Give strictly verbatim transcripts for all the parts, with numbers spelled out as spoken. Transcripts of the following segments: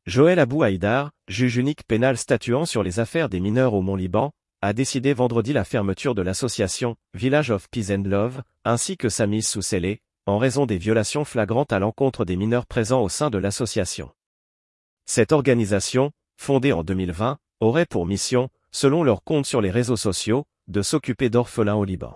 Joël Abou Haïdar, juge unique pénal statuant sur les affaires des mineurs au Mont-Liban, a décidé vendredi la fermeture de l'association Village of Peace and Love, ainsi que sa mise sous scellé, en raison des violations flagrantes à l'encontre des mineurs présents au sein de l'association. Cette organisation, fondée en deux mille vingt, aurait pour mission, selon leur compte sur les réseaux sociaux, de s'occuper d'orphelins au Liban.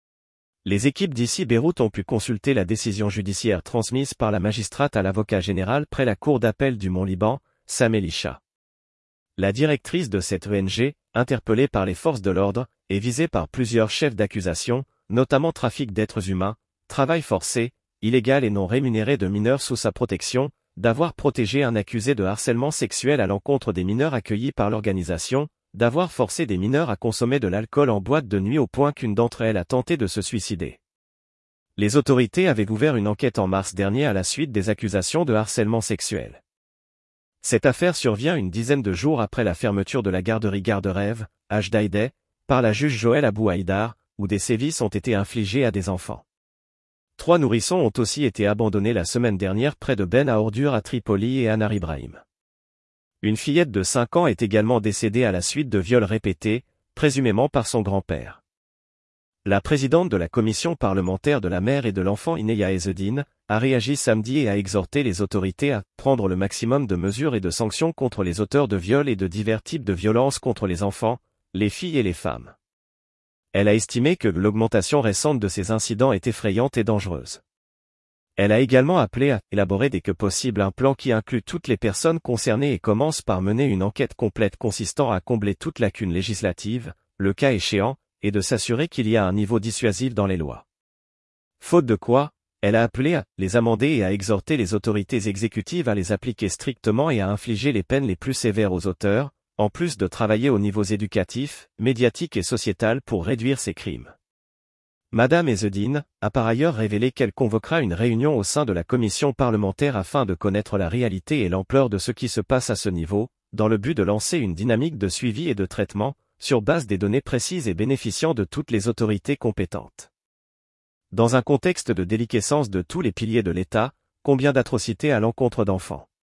Les équipes d'ici Beyrouth ont pu consulter la décision judiciaire transmise par la magistrate à l'avocat général près la cour d'appel du Mont-Liban, Sam Elisha. La directrice de cette O N G, interpellée par les forces de l'ordre, est visée par plusieurs chefs d'accusation, notamment trafic d'êtres humains, travail forcé, illégal et non rémunéré de mineurs sous sa protection, d'avoir protégé un accusé de harcèlement sexuel à l'encontre des mineurs accueillis par l'organisation, d'avoir forcé des mineurs à consommer de l'alcool en boîte de nuit au point qu'une d'entre elles a tenté de se suicider. Les autorités avaient ouvert une enquête en mars dernier à la suite des accusations de harcèlement sexuel. Cette affaire survient une dizaine de jours après la fermeture de la garderie Garde-Rêve, à Jdeïdeh, par la juge Joël Abou Haïdar, où des sévices ont été infligés à des enfants. Trois nourrissons ont aussi été abandonnés la semaine dernière près de Ben à Ordure à Tripoli et à Nar Ibrahim. Une fillette de cinq ans est également décédée à la suite de viols répétés, présumément par son grand-père. La présidente de la commission parlementaire de la mère et de l'enfant Ineya Ezzedine a réagi samedi et a exhorté les autorités à prendre le maximum de mesures et de sanctions contre les auteurs de viols et de divers types de violences contre les enfants, les filles et les femmes. Elle a estimé que l'augmentation récente de ces incidents est effrayante et dangereuse. Elle a également appelé à élaborer dès que possible un plan qui inclut toutes les personnes concernées et commence par mener une enquête complète consistant à combler toute lacune législative, le cas échéant, et de s'assurer qu'il y a un niveau dissuasif dans les lois. Faute de quoi, elle a appelé à les amender et à exhorter les autorités exécutives à les appliquer strictement et à infliger les peines les plus sévères aux auteurs, en plus de travailler aux niveaux éducatifs, médiatiques et sociétal pour réduire ces crimes. Madame Ezzedine a par ailleurs révélé qu'elle convoquera une réunion au sein de la commission parlementaire afin de connaître la réalité et l'ampleur de ce qui se passe à ce niveau, dans le but de lancer une dynamique de suivi et de traitement, sur base des données précises et bénéficiant de toutes les autorités compétentes. Dans un contexte de déliquescence de tous les piliers de l'État, combien d'atrocités à l'encontre d'enfants.